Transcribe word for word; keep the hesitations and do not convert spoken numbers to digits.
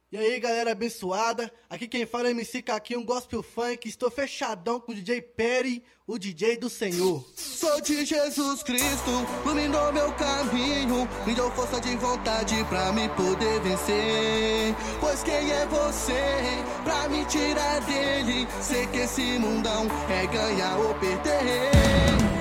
E aí galera abençoada, aqui quem fala é M C Caquinho, um gospel funk. Estou fechadão com o D J Perry, o D J do Senhor. Sou de Jesus Cristo, iluminou meu caminho, me deu força de vontade pra me poder vencer. Pois quem é você pra me tirar dele? Sei que esse mundão é ganhar ou perder.